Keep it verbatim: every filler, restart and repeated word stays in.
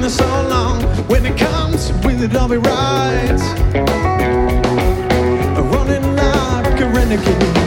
so long. When it comes, will it all be right? Running like a renegade.